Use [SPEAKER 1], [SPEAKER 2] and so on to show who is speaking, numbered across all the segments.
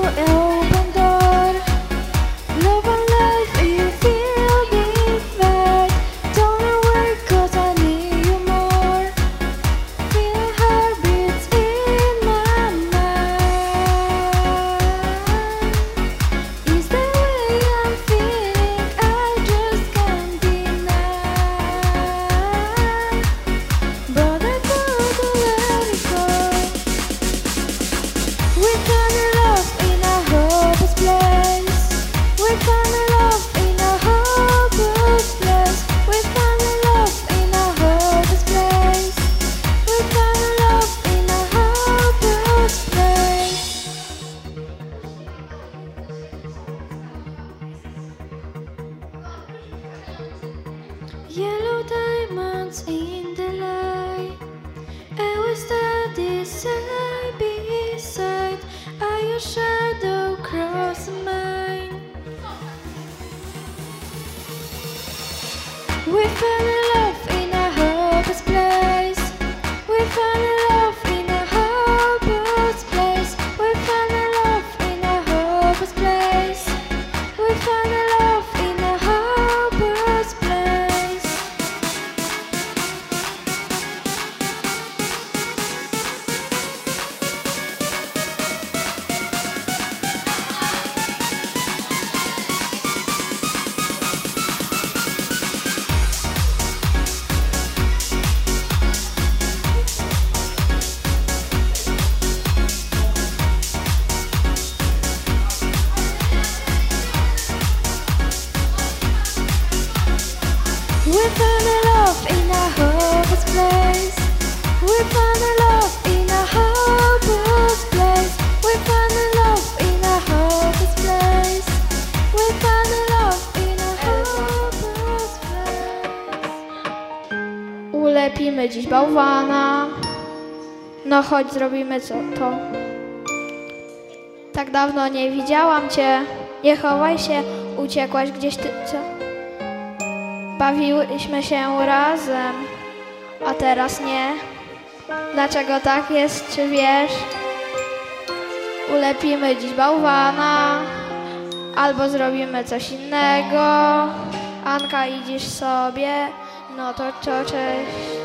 [SPEAKER 1] open door. Love and life, you feel me right. Don't worry, 'cause I need you more. Feel heartbeats in my mind. Is the way I'm feeling, I just can't deny. But I couldn't let it go. We found love in a hopeless place. We found love in a hopeless place. We found love in a hopeless place. We found love in a hopeless place. Yellow diamonds in the light, and we study side by side. Are your shadow cross mine? We fell in love in a hopeless place. We fell in love in a hopeless place. We fell in love in a hopeless place. We fell in love in a hopeless place. We found love in a hopeless place. We found love in a hopeless place. We found love in a hopeless place. We found love in a hopeless place. Ulepimy dziś bałwana. No chodź, zrobimy to. Tak dawno nie widziałam cię. Nie chowaj się, uciekłaś gdzieś ty, co? Bawiłyśmy się razem, a teraz nie. Dlaczego tak jest, czy wiesz? Ulepimy dziś bałwana, albo zrobimy coś innego. Anka, idziesz sobie, no to cześć.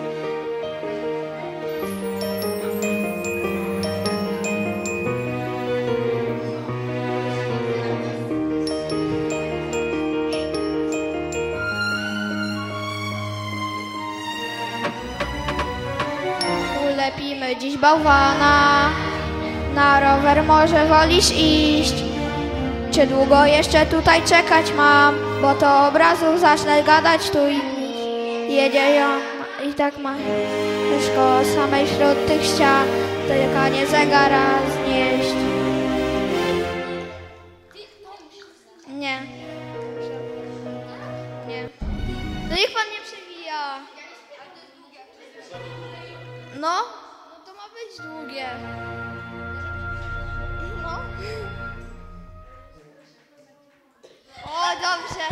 [SPEAKER 1] Ulepimy dziś bałwana, na rower może wolisz iść? Czy długo jeszcze tutaj czekać mam? Bo to obrazów zacznę gadać tu i jedzie ją i tak ma szkoła samej wśród tych ścian, tylko nie zegara znieść. Nie. Nie. To niech pan nie przewija. No to ma być długie. No. O, dobrze.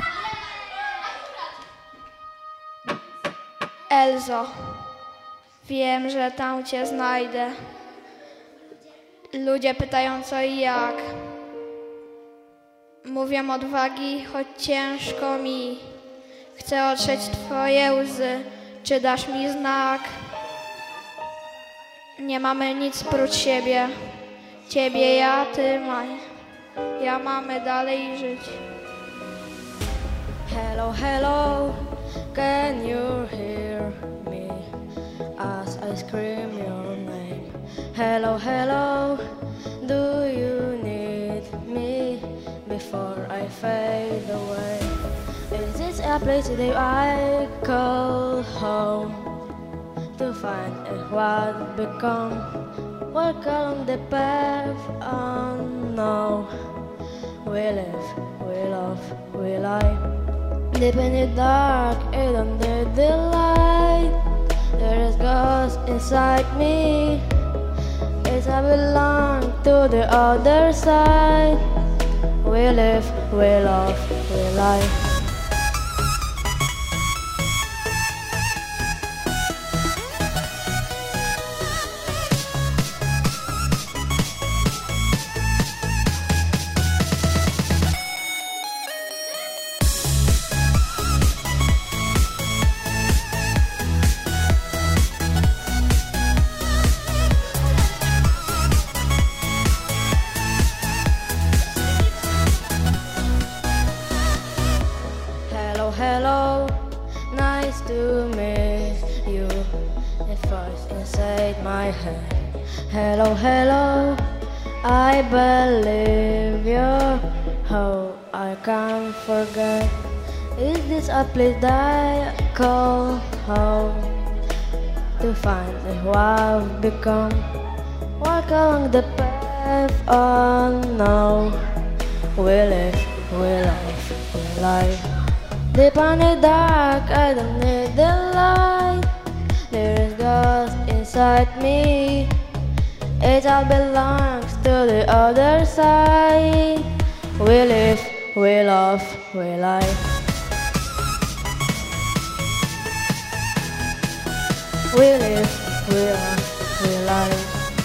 [SPEAKER 1] Elzo, wiem, że tam cię znajdę. Ludzie pytają co i jak. Mówię odwagi, choć ciężko mi. Chcę otrzeć twoje łzy, czy dasz mi znak? Nie mamy nic prócz siebie. Ciebie ja, ty maj. Ja mamy dalej żyć.
[SPEAKER 2] Hello, hello, can you hear me as I scream your name? Hello, hello, do you need me before I fade away? Is this a place that I call home? To find what become, walk along the path unknown. We live, we love, we lie. Deep in the dark and under the light, there is ghost inside me. It's I belong to the other side. We live, we love, we lie. to miss you. A voice inside my head. Hello, hello, I believe you. How I can't forget. Is this a place that I call home? To find who I've become. Walk along the path unknown. We live, we love, we live. Deep on the dark, I don't need the light. There is ghost inside me. It all belongs to the other side. We live, we love, we live. We live, we love, we live.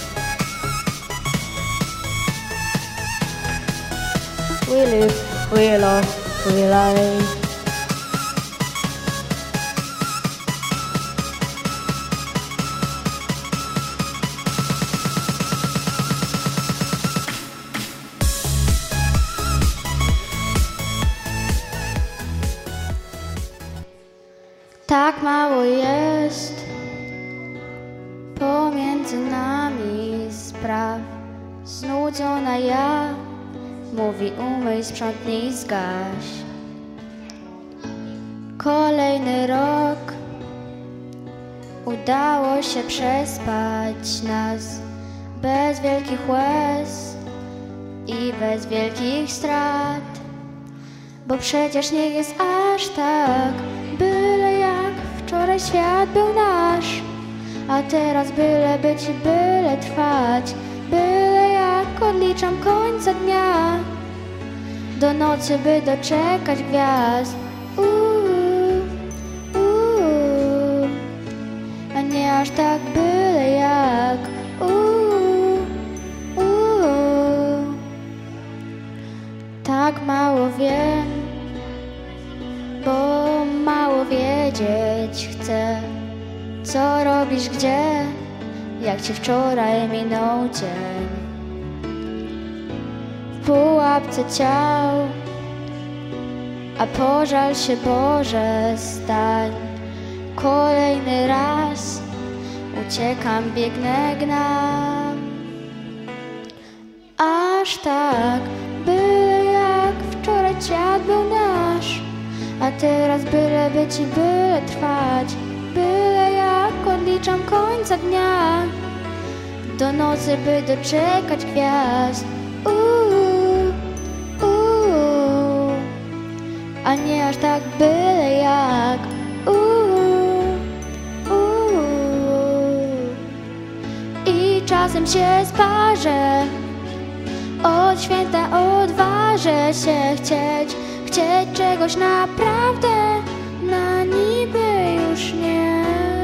[SPEAKER 2] We live, we love, we live.
[SPEAKER 1] Tak mało jest pomiędzy nami spraw. Znudzona ja, mówi umyj, sprzątnij, zgaś. Kolejny rok udało się przespać nas bez wielkich łez i bez wielkich strat. Bo przecież nie jest aż tak, byle jak wczoraj świat był nasz. A teraz byle być i byle trwać, byle jak odliczam końca dnia. Do nocy, by doczekać gwiazd. A nie aż tak byle jak. Tak mało wiem, bo mało wiedzieć chcę. Co robisz gdzie, jak ci wczoraj minął dzień? W pułapce ciał, a pożal się Boże stań. Kolejny raz uciekam, biegnę, gnam. Aż tak, byle jak wczoraj świat był nasz. A teraz byle być i byle trwać, byle jak odliczam końca dnia. Do nocy, by doczekać gwiazd. A nie aż tak byle jak. I czasem się sparzę, od święta odważę się chcieć czegoś naprawdę, na niby już nie.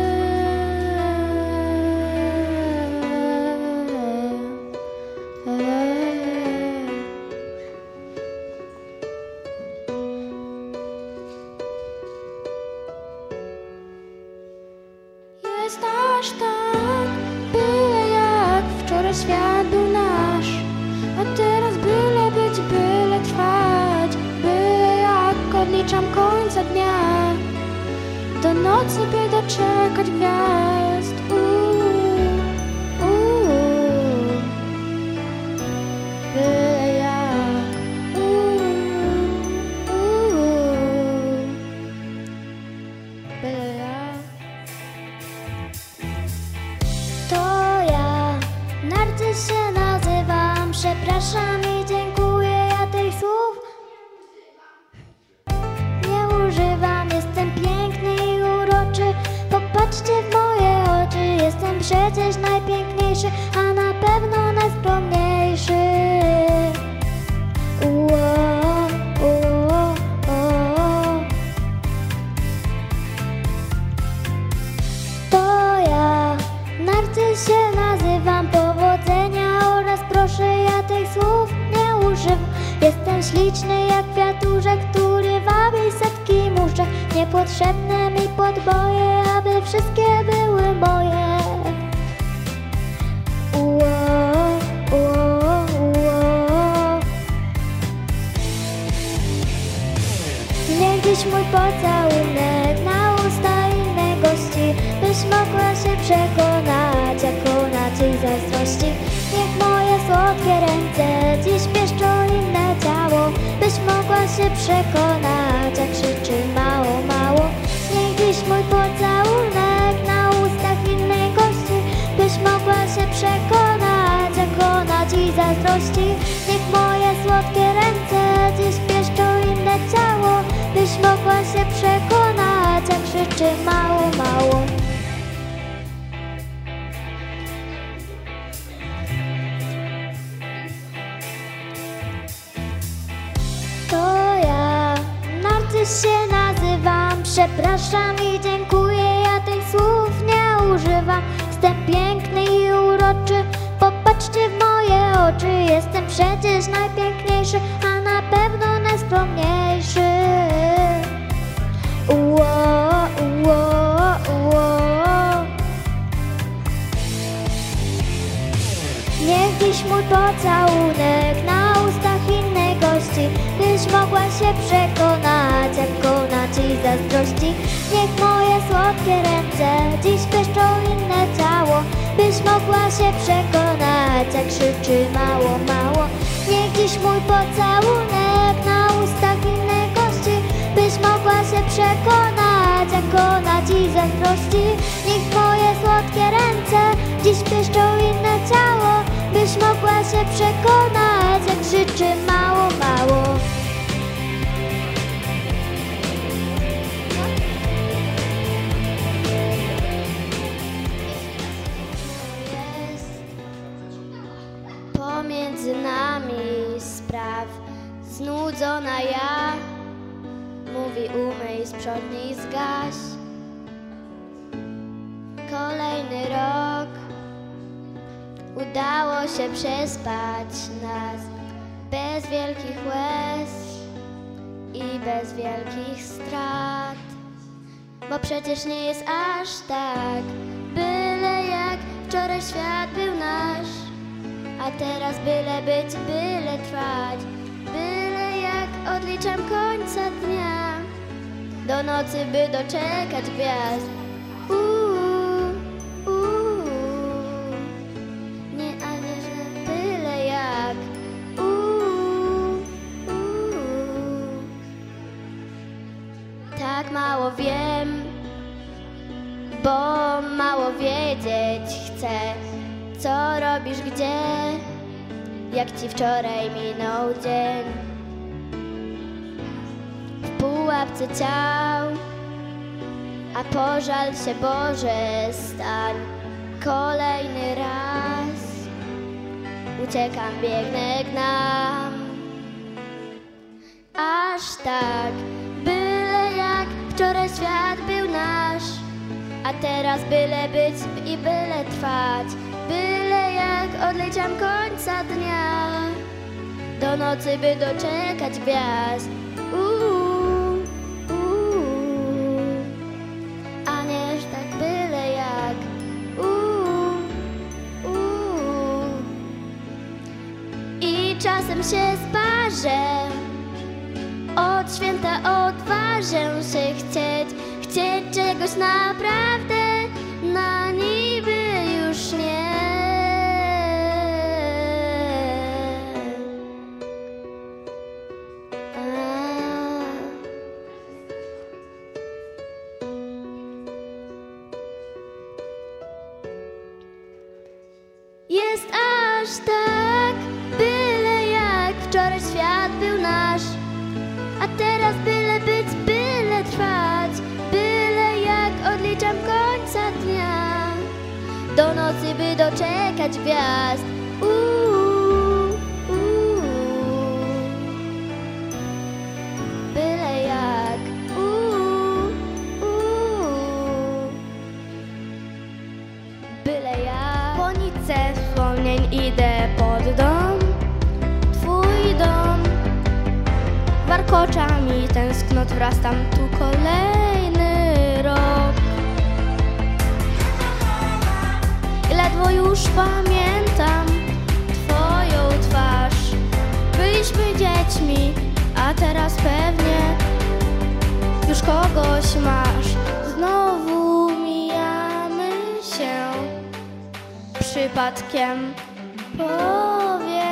[SPEAKER 1] Jest aż tak, byle jak wczoraj świat był nasz. A teraz byle być, byle trwać, byle jak odliczam końca dnia. Do nocy, by doczekać gwiazd. Byle jak. Byle jak.
[SPEAKER 3] To ja, Narcyz się nazywam, przepraszam i dziękuję, ja tych słów nie używam. Jestem piękny i uroczy, popatrzcie w moje oczy. Jestem przecież najpiękniejszy, a na pewno najskromniejszy. To ja, Narcyz się nazywam, powodzenia oraz proszę, ja tych słów nie używam. Jestem śliczny jak kwiatuszek, który wabi setki muszek. Niepotrzebne mi podboje, aby wszystkie były moje. Niech dziś mój pocałunek na usta słodkie ręce, dziś pieszczą inne ciało, byś mogła się przekonać, jak krzyczy mało, mało. Niech dziś mój pocałunek na ustach innej gości, byś mogła się przekonać, jak ona ci zazdrości. Niech moje słodkie ręce dziś pieszczą inne ciało, byś mogła się przekonać, jak krzyczy mało, mało. To ja, Narcyz się nazywam, przepraszam i dziękuję, ja tych słów nie używam. Jestem piękny i uroczy, popatrzcie w moje oczy, jestem przecież najpiękniejszy, a na pewno najskromniejszy. Niech dziś mój pocałunek na ustach innej gości, byś mogła się przekonać, jak ona ci zazdrości. Niech moje słodkie ręce dziś pieszczą inne ciało, byś mogła się przekonać, jak krzyczy mało, mało. Niech dziś mój pocałunek na ustach innej gości, byś mogła się przekonać, jak ona ci zazdrości. Niech moje słodkie ręce dziś pieszczą inne ciało, byś mogła się przekonać, jak krzyczy mało, mało.
[SPEAKER 2] Pomiędzy nami spraw znudzona ja, mówi umyj, sprzątnij, zgaś. Kolejny rok, udało się przespać nas bez wielkich łez i bez wielkich strat. Bo przecież nie jest aż tak, byle jak wczoraj świat był nasz. A teraz byle być, byle trwać, byle jak odliczam końca dnia, do nocy by doczekać gwiazd. Nie, a nie, że byle jak. Tak mało wiem, bo mało wiedzieć chcę. Co robisz gdzie, jak ci wczoraj minął dzień? W pułapce ciał, a pożal się Boże stań. Kolejny raz uciekam, biegnę, gnam. Aż tak, byle jak wczoraj świat był nasz, a teraz byle być i byle trwać, byle jak odliczam końca dnia, do nocy by doczekać gwiazd. A nie tak byle jak. I czasem się zbarzę, od święta odważę się chcieć czegoś naprawdę, na niby już nie. Jest aż tak, byle jak wczoraj świat był nasz, a teraz byle być, byle trwać, byle jak odliczam końca dnia, do nocy by doczekać gwiazd. Byle jak. Byle jak. Po nitce wspomnień idę pod dom, twój dom. Warkocza mi tęsknot, wrastam tu kolejny rok. I ledwo już pamiętam twoją twarz. Byliśmy dziećmi, a teraz pewnie już kogoś masz. Znowu mijamy się przypadkiem, powiedz.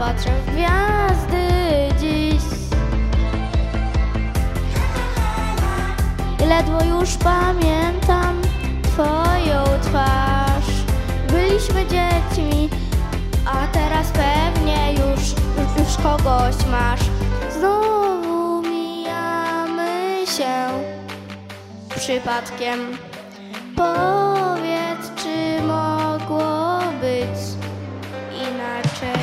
[SPEAKER 2] patrzę w gwiazdy dziś. I ledwo już pamiętam twoją twarz. Byliśmy dziećmi, a teraz pewnie już kogoś masz. Znowu mijamy się przypadkiem. Powiedz, czy mogło być inaczej?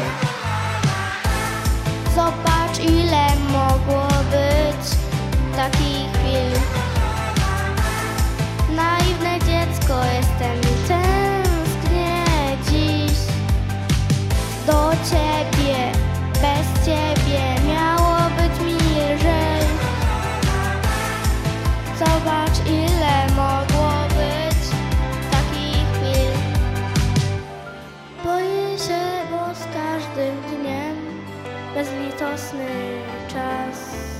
[SPEAKER 2] Zobacz, ile mogło być takich chwil. Naiwne dziecko jestem i tęsknię dziś do ciebie. Bez ciebie miało być mi lżej. Zobacz, ile mogło być takich chwil. Boję się, bo z każdym dniem bezlitosny czas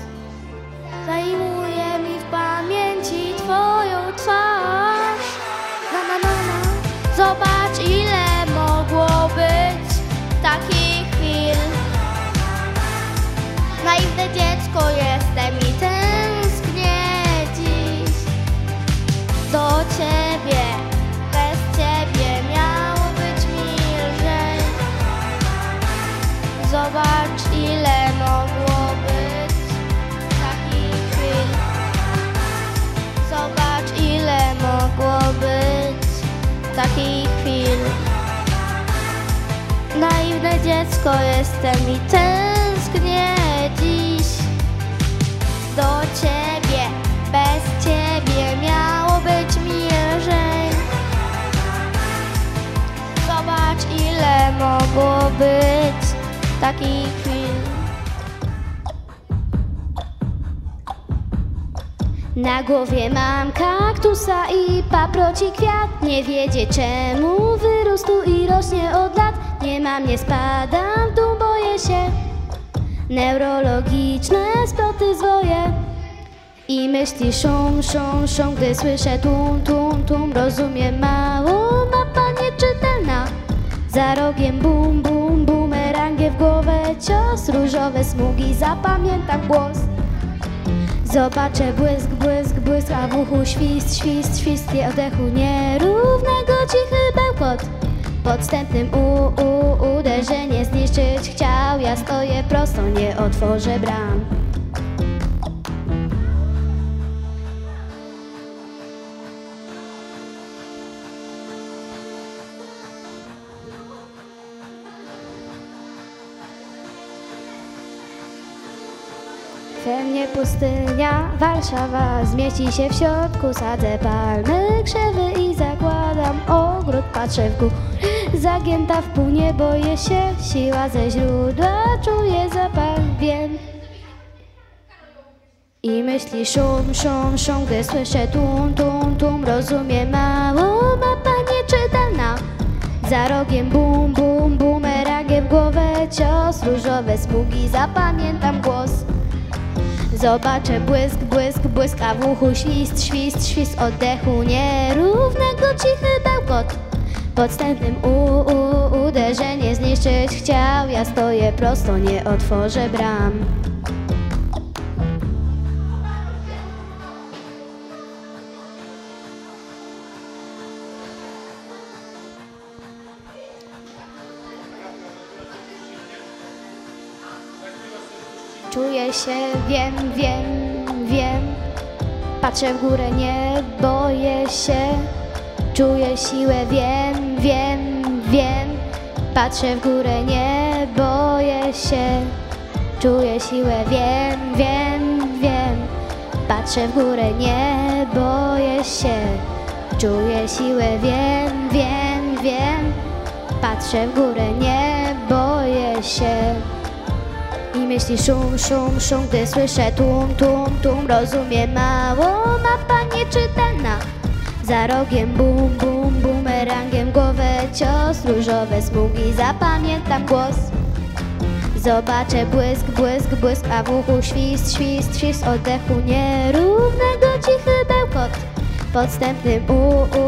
[SPEAKER 2] zajmuje mi w pamięci twoją twarz. Zobacz, ile mogło być takich chwil. Naiwne dziecko jestem i tęsknię dziś do ciebie. Bez ciebie miało być mi lżej. Zobacz, ile mogło być takich chwil. Zobacz, ile mogło być takich chwil. Naiwne dziecko jestem i tęsknię dziś do ciebie. Bez ciebie miało być mi lżej. Zobacz, ile mogło być takich chwil.
[SPEAKER 3] Na głowie mam kaktusa i paproci kwiat. Nie wiedzie czemu wyrósł tu i rośnie od lat. Nie mam, nie spadam w dół, boję się. Neurologiczne sploty zwoje i myśli szum, szum, szum. Gdy słyszę tum, tum, tum, rozumiem mało. Mapa nieczytelna. Za rogiem bum, bum, bumerangiem w głowę cios. Różowe smugi, zapamiętam głos. Zobaczę błysk, błysk, błysk, a w uchu świst, świst, świst. I oddechu nierównego cichy bełkot. Podstępnym uderzenie zniszczyć chciał. Ja stoję prosto, nie otworzę bram. We mnie pustynia, Warszawa zmieści się w środku. Sadzę palmy, krzewy i zakładam ogród. Patrzę w górę, zagięta w pół, nie boję się. Siła ze źródła, czuję zapach, wiem. I myśli szum, szum, szum. Gdy słyszę tum, tum, tum, rozumiem mało. Mapa nieczytelna. Za rogiem bum, bum, bumerangiem w głowę cios. Różowe smugi, zapamiętam głos. Zobaczę błysk, błysk, błysk, a w uchu świst, świst, świst. Oddechu nierównego cichy bełkot. Podstępnym uderzenie zniszczyć chciał. Ja stoję prosto, nie otworzę bram. Czuję się, wiem, wiem, wiem. Patrzę w górę, nie boję się. Czuję siłę, wiem, wiem, wiem. Patrzę w górę, nie boję się. Czuję siłę, wiem, wiem, wiem. Patrzę w górę, nie boję się. Czuję siłę, wiem, wiem, wiem. Patrzę w górę, nie boję się. I myśli szum, szum, szum. Gdy słyszę tum, tum, tum, rozumiem mało. Mapa nieczytelna. Za rogiem bum, bum, bumerangiem głowę cios. Różowe smugi, zapamiętam głos. Zobaczę błysk, błysk, błysk, a w uchu świst, świst, świst. Oddechu nierównego cichy bełkot. Podstępnym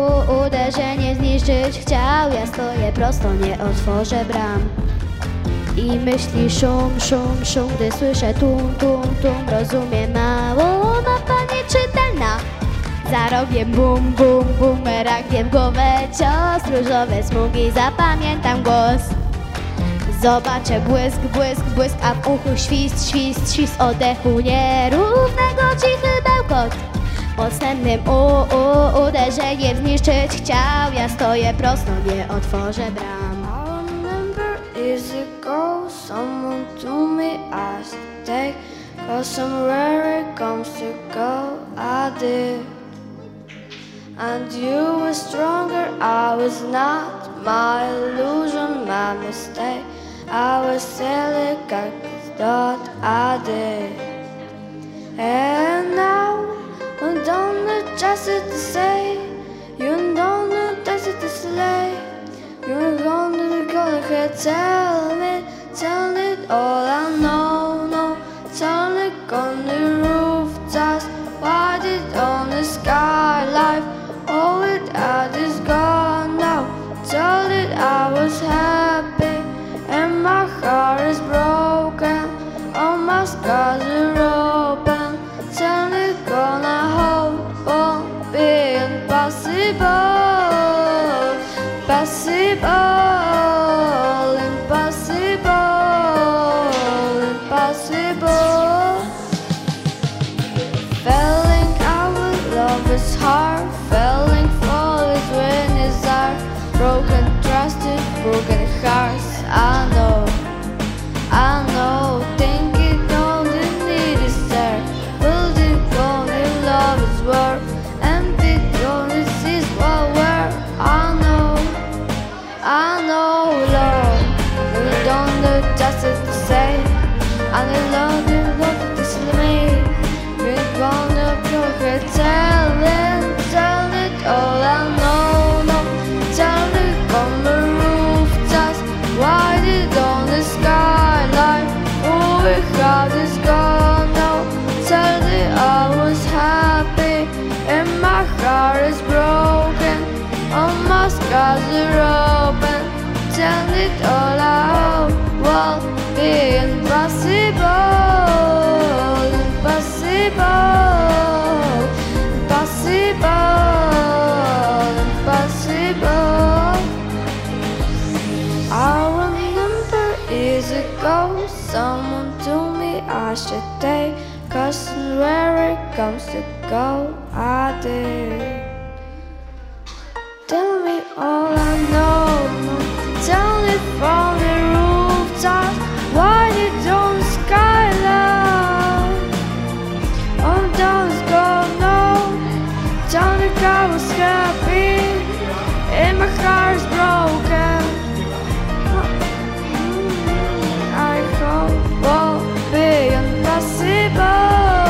[SPEAKER 3] uderzenie zniszczyć chciał. Ja stoję prosto, nie otworzę bram. i myśli szum, szum, szum. Gdy słyszę tum, tum, tum, rozumiem mało. Mapa nieczytelna. Za rogiem bum, bum, bumerangiem w głowę cios. Różowe smugi, zapamiętam głos. Zobaczę błysk, błysk, błysk, a w uchu świst, świst, świst oddechu nierównego, cichy bełkot. Podstępnym uderzeniem zniszczyć chciał. Ja stoję prosto, nie otworzę bram.
[SPEAKER 2] I remember years ago, someone told me I should stay, 'cause somewhere it comes to go, I did. And you were stronger, I was not. My illusion, my mistake. I was silly, 'cause thought I did. And now I don't know just what to say. You don't know just what to say. You're gonna go ahead, tell it all I know, no. Tell it on the rooftops, why did on the skyline. All it had is gone now. Tell it I was happy and my heart is broken. All my scars are open. Tell it gonna hope won't be impossible. Impossible, impossible, impossible. Falling out with love is hard. Falling fall is when it's hard. Broken trusted, broken hearts. I know. Thinking all the need is there. Building only love is worth. Empty only sees what we're. I know, Lord. You don't know just what to say. And I love you, love this to me. We're gonna go ahead, tell it all I know, no. Tell it on the rooftops, why did on the skyline. Oh, we got this gone now. Tell it I was happy and my heart is broken. All my scars are open. Tell it all out, won't be impossible. Impossible, impossible, impossible. I remember years ago, someone told me I should stay, 'cause where it comes to go, I did. Tell me all I know. Tell it from the rooftops, why you don't skyline. Oh, don't go, no. Tell me I was happy and my heart is broken. I hope won't be impossible.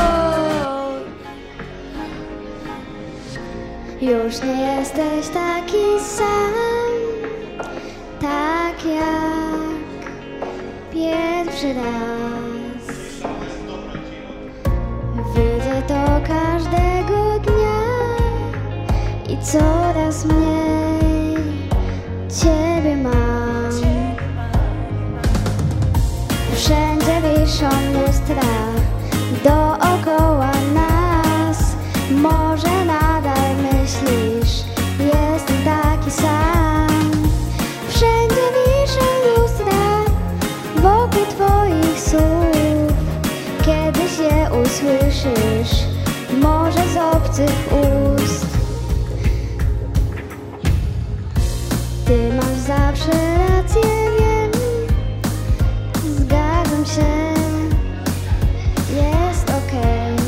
[SPEAKER 3] Już nie jesteś taki sam, tak jak pierwszy raz. Widzę to każdego dnia i coraz mniej Ciebie mam. Wszędzie wiszą lustra dookoła nas. Może nadal myślisz, jestem taki sam. Wszędzie wiszą lustra wokół Twoich słów. Kiedyś je usłyszysz, może z obcych ust. Ty masz zawsze rację, wiem, zgadzam się, jest okej.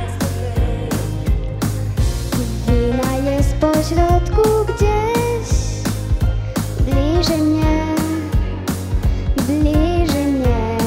[SPEAKER 3] Wina jest pośrodku gdzieś, bliżej mnie, bliżej mnie.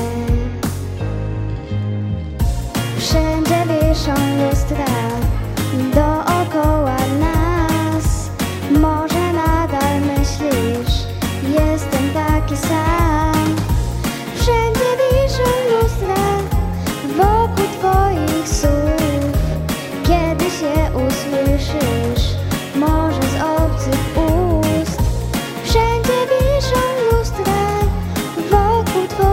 [SPEAKER 3] Wszędzie wiszą lustra dookoła nas. Może nadal myślisz, jestem taki sam. Wszędzie wiszą lustra wokół Twoich słów. Kiedyś je usłyszysz, może z obcych ust. Wszędzie wiszą lustra wokół Twoich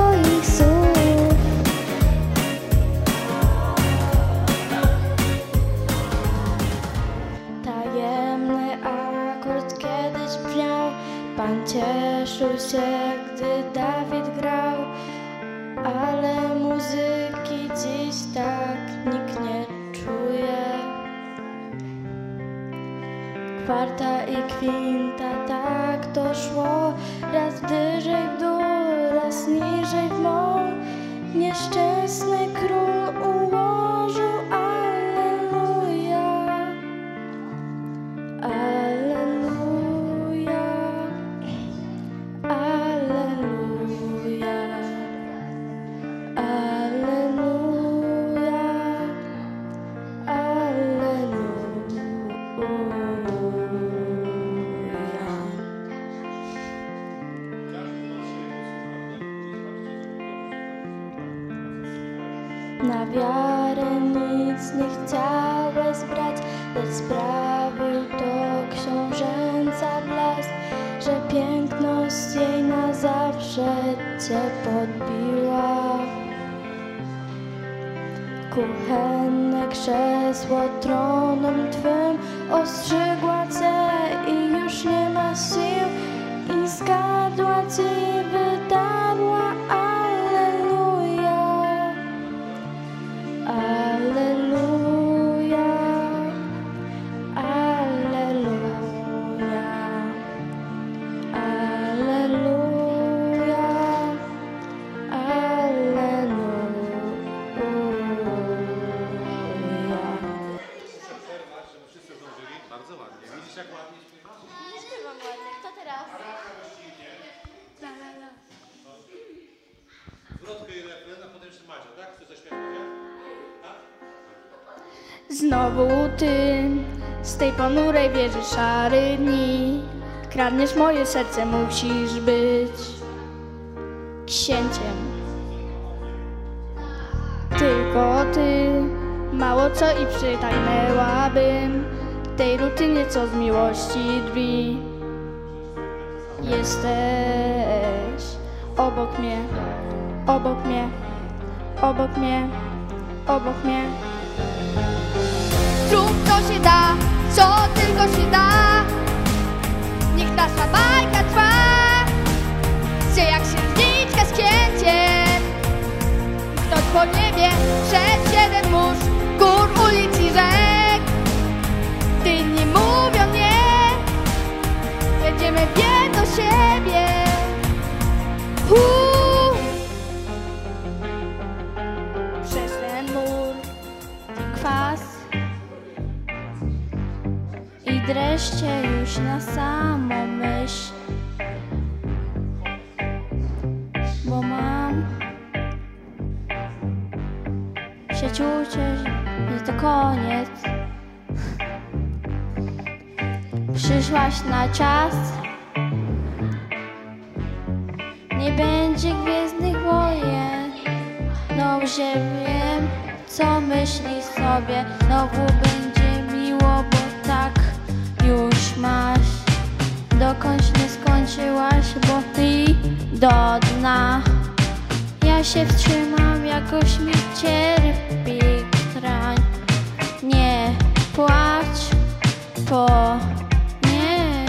[SPEAKER 2] Czuł się, gdy Dawid grał, ale muzyki dziś tak nikt nie czuje. Kwarta i kwinta, tak to szło, raz wyżej w dół, raz niżej w mol. Nieszczęsny król ułożył alleluja, alleluja, alleluja, alleluja, Na wiarę nic nie chciałeś brać, lecz sprawił to książęca blask, że piękność jej na zawsze cię podbiła. Kuchenne krzesło tronem twym ostrzegła cię i już nie ma sił, i zgadła ci wydarła alleluja, alleluja, alleluja, alleluja,
[SPEAKER 4] Wszyscy zdążyli? Bardzo ładnie. Widzisz, jak ładnie śpiewa?
[SPEAKER 1] Nie śpiewam ładnie. Kto teraz?
[SPEAKER 4] Zwrotkę i refren, a potem jeszcze Madzia, tak? Chcesz zaśpiewać, Madzia? Tak?
[SPEAKER 2] Znowu ty z tej ponurej wieży szary dni kradniesz moje serce, musisz być księciem. Tylko ty, mało co i przytaknęłabym tej rutynie, co z miłości drwi. Jesteś obok mnie, obok mnie, obok mnie, obok mnie.
[SPEAKER 1] Zrób co się da, co tylko się da. Niech nasza bajka trwa. Się jak księżniczka z księciem. Ktoś po niebie przez 7 mórz, gór, ulic i rzek. Gdy inni mówią nie, będziemy wierni do siebie.
[SPEAKER 2] Przez ten mur kwas i dreszcze już na samą myśl, bo mam przeczucie, że to koniec. Przyszłaś na czas, nie będzie Gwiezdnych Wojen. Dobrze wiem, co myśli sobie, znowu będzie miło, bo tak już masz. Dokądś nie skończyłaś, bo ty do dna. Ja się wstrzymam, jakoś mi cierpi trań. Nie płacz po nie.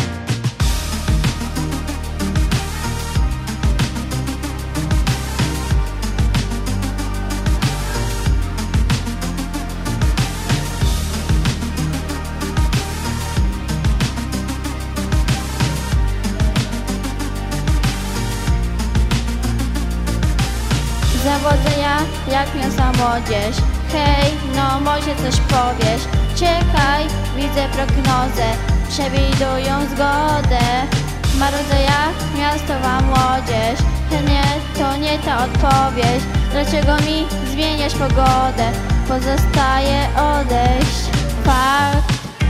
[SPEAKER 2] Zawodzę ja jak mięsa młodzież. Hej, no może coś powiesz. Czekaj, widzę prognozę, przewidują zgodę. Marudzę jak miastowa młodzież. To nie ta odpowiedź. Dlaczego mi zmieniasz pogodę? Pozostaje odejść. Fakt,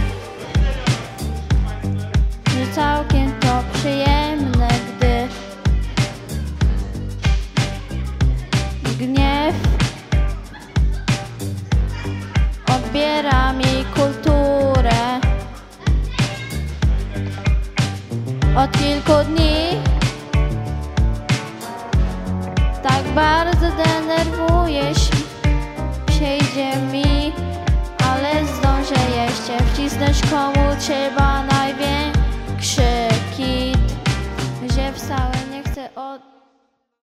[SPEAKER 2] że całkiem to przyjemne, gdy gniew odbiera mi kulturę. Od kilku dni tak bardzo denerwujesz się mi, ale zdążę jeszcze wcisnąć komu trzeba na